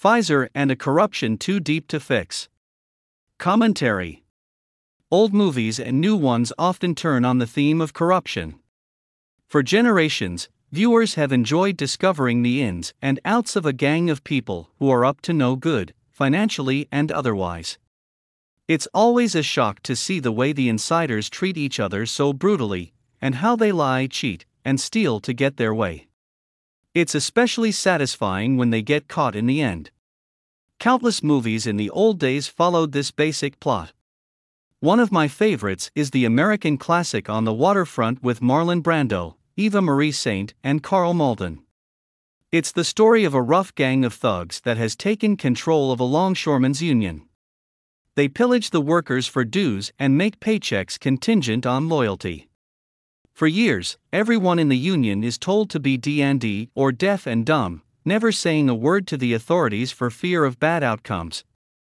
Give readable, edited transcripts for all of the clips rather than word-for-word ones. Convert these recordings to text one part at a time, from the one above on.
Pfizer and a corruption too deep to fix. Commentary. Old movies and new ones often turn on the theme of corruption. For generations, viewers have enjoyed discovering the ins and outs of a gang of people who are up to no good, financially and otherwise. It's always a shock to see the way the insiders treat each other so brutally, and how they lie, cheat, and steal to get their way. It's especially satisfying when they get caught in the end. Countless movies in the old days followed this basic plot. One of my favorites is the American classic On the Waterfront with Marlon Brando, Eva Marie Saint, and Karl Malden. It's the story of a rough gang of thugs that has taken control of a longshoremen's union. They pillage the workers for dues and make paychecks contingent on loyalty. For years, everyone in the union is told to be D&D or deaf and dumb, never saying a word to the authorities for fear of bad outcomes.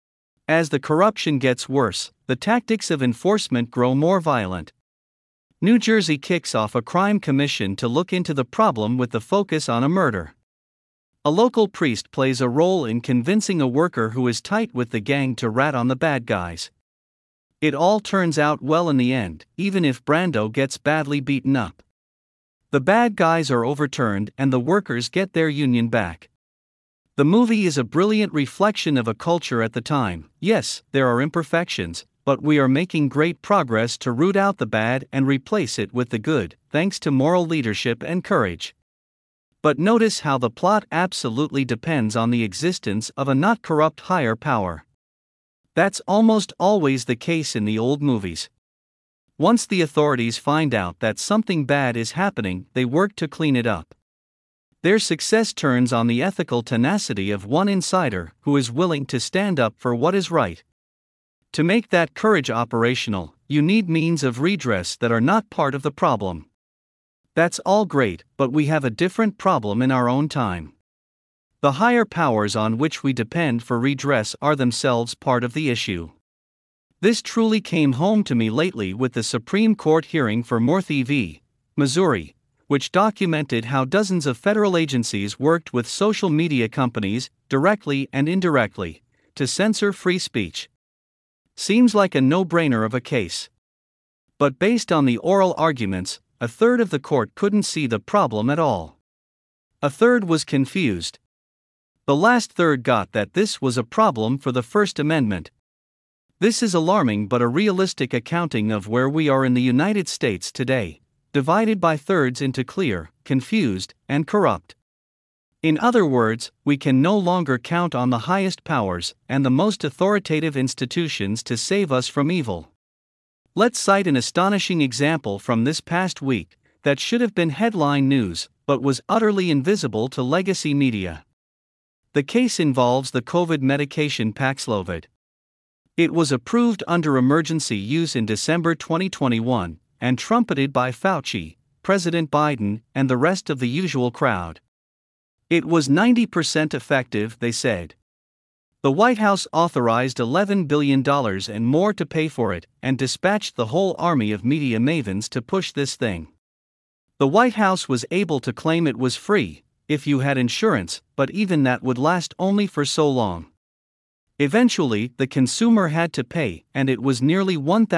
As the corruption gets worse, the tactics of enforcement grow more violent. New Jersey kicks off a crime commission to look into the problem with the focus on a murder. A local priest plays a role in convincing a worker who is tight with the gang to rat on the bad guys. It all turns out well in the end, even if Brando gets badly beaten up. The bad guys are overturned and the workers get their union back. The movie is a brilliant reflection of a culture at the time. Yes, there are imperfections, but we are making great progress to root out the bad and replace it with the good, thanks to moral leadership and courage. But notice how the plot absolutely depends on the existence of a not corrupt higher power. That's almost always the case in the old movies. Once the authorities find out that something bad is happening, they work to clean it up. Their success turns on the ethical tenacity of one insider who is willing to stand up for what is right. To make that courage operational, you need means of redress that are not part of the problem. That's all great, but we have a different problem in our own time. The higher powers on which we depend for redress are themselves part of the issue. This truly came home to me lately with the Supreme Court hearing for Morphy v. Missouri, which documented how dozens of federal agencies worked with social media companies, directly and indirectly, to censor free speech. Seems like a no-brainer of a case. But based on the oral arguments, a third of the court couldn't see the problem at all. A third was confused. The last third got that this was a problem for the First Amendment. This is alarming but a realistic accounting of where we are in the United States today, divided by thirds into clear, confused, and corrupt. In other words, we can no longer count on the highest powers and the most authoritative institutions to save us from evil. Let's cite an astonishing example from this past week that should have been headline news, but was utterly invisible to legacy media. The case involves the COVID medication Paxlovid. It was approved under emergency use in December 2021, and trumpeted by Fauci, President Biden, and the rest of the usual crowd. It was 90% effective, they said. The White House authorized $11 billion and more to pay for it, and dispatched the whole army of media mavens to push this thing. The White House was able to claim it was free, if you had insurance, but even that would last only for so long. Eventually, the consumer had to pay, and it was nearly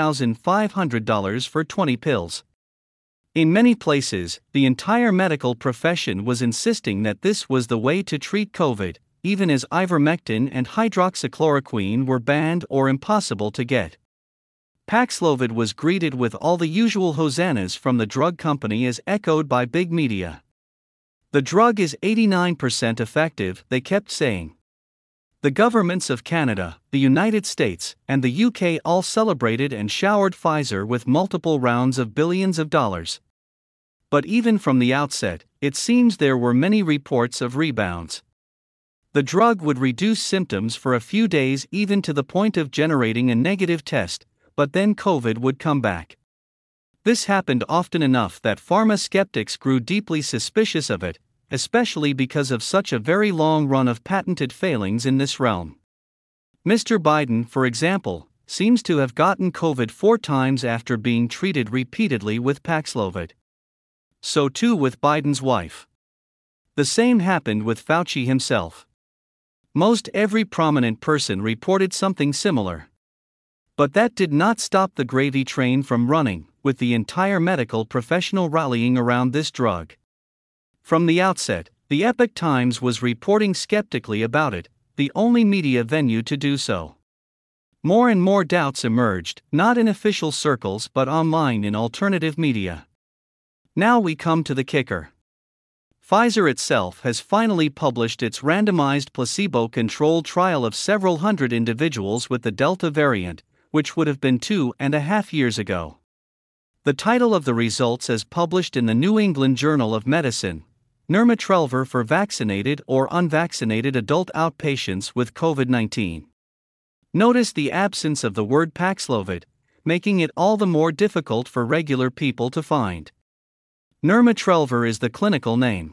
$1,500 for 20 pills. In many places, the entire medical profession was insisting that this was the way to treat COVID, even as ivermectin and hydroxychloroquine were banned or impossible to get. Paxlovid was greeted with all the usual hosannas from the drug company as echoed by big media. The drug is 89% effective, they kept saying. The governments of Canada, the United States, and the UK all celebrated and showered Pfizer with multiple rounds of billions of dollars. But even from the outset, it seems there were many reports of rebounds. The drug would reduce symptoms for a few days, even to the point of generating a negative test, but then COVID would come back. This happened often enough that pharma skeptics grew deeply suspicious of it, especially because of such a very long run of patented failings in this realm. Mr. Biden, for example, seems to have gotten COVID 4 times after being treated repeatedly with Paxlovid. So too with Biden's wife. The same happened with Fauci himself. Most every prominent person reported something similar. But that did not stop the gravy train from running, with the entire medical professional rallying around this drug. From the outset, the Epoch Times was reporting skeptically about it, the only media venue to do so. More and more doubts emerged, not in official circles but online in alternative media. Now we come to the kicker. Pfizer itself has finally published its randomized placebo-controlled trial of several hundred individuals with the Delta variant, which would have been 2.5 years ago. The title of the results as published in the New England Journal of Medicine: Nirmatrelvir for vaccinated or unvaccinated adult outpatients with COVID-19. Notice the absence of the word Paxlovid, making it all the more difficult for regular people to find. Nirmatrelvir is the clinical name.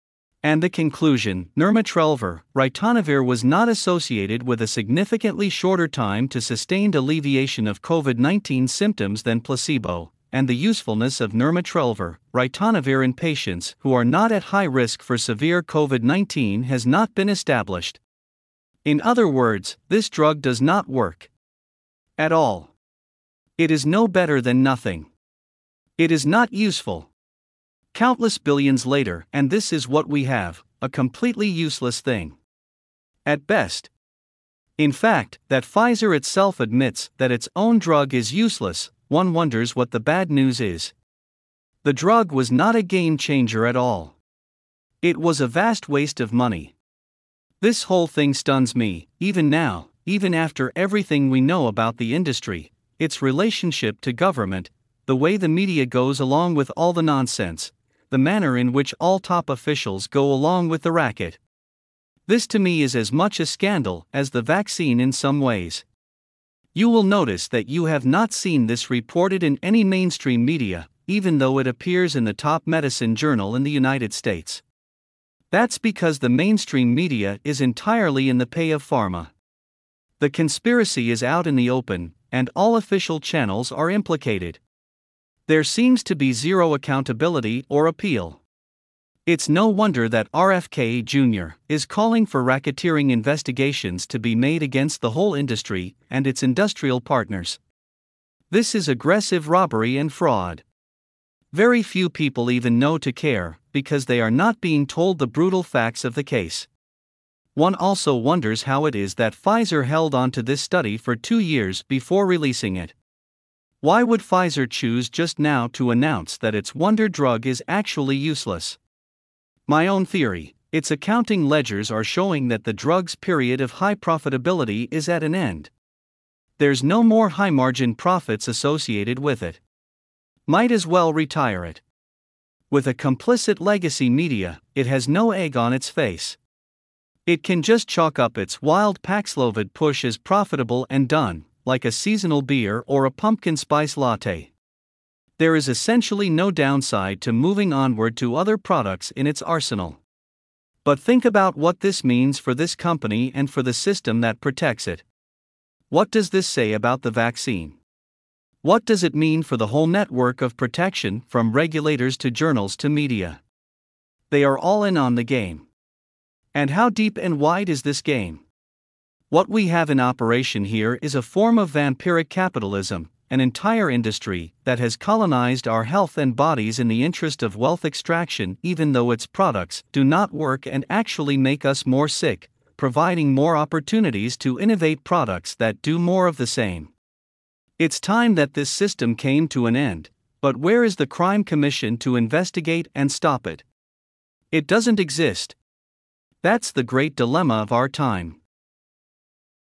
And the conclusion: Nirmatrelvir, ritonavir, was not associated with a significantly shorter time to sustained alleviation of COVID-19 symptoms than placebo, and the usefulness of Nirmatrelvir, ritonavir in patients who are not at high risk for severe COVID-19 has not been established. In other words, this drug does not work at all. It is no better than nothing. It is not useful. Countless billions later, and this is what we have: a completely useless thing. At best. In fact, that Pfizer itself admits that its own drug is useless, one wonders what the bad news is. The drug was not a game changer at all. It was a vast waste of money. This whole thing stuns me, even now, even after everything we know about the industry, its relationship to government, the way the media goes along with all the nonsense, the manner in which all top officials go along with the racket. This to me is as much a scandal as the vaccine in some ways. You will notice that you have not seen this reported in any mainstream media, even though it appears in the top medicine journal in the United States. That's because the mainstream media is entirely in the pay of pharma. The conspiracy is out in the open, and all official channels are implicated. There seems to be zero accountability or appeal. It's no wonder that RFK Jr. is calling for racketeering investigations to be made against the whole industry and its industrial partners. This is aggressive robbery and fraud. Very few people even know to care, because they are not being told the brutal facts of the case. One also wonders how it is that Pfizer held on to this study for 2 years before releasing it. Why would Pfizer choose just now to announce that its wonder drug is actually useless? My own theory: its accounting ledgers are showing that the drug's period of high profitability is at an end. There's no more high margin profits associated with it. Might as well retire it. With a complicit legacy media, it has no egg on its face. It can just chalk up its wild Paxlovid push as profitable and done, like a seasonal beer or a pumpkin spice latte. There is essentially no downside to moving onward to other products in its arsenal. But think about what this means for this company and for the system that protects it. What does this say about the vaccine? What does it mean for the whole network of protection, from regulators to journals to media? They are all in on the game. And how deep and wide is this game? What we have in operation here is a form of vampiric capitalism, an entire industry that has colonized our health and bodies in the interest of wealth extraction, even though its products do not work and actually make us more sick, providing more opportunities to innovate products that do more of the same. It's time that this system came to an end, but where is the crime commission to investigate and stop it? It doesn't exist. That's the great dilemma of our time.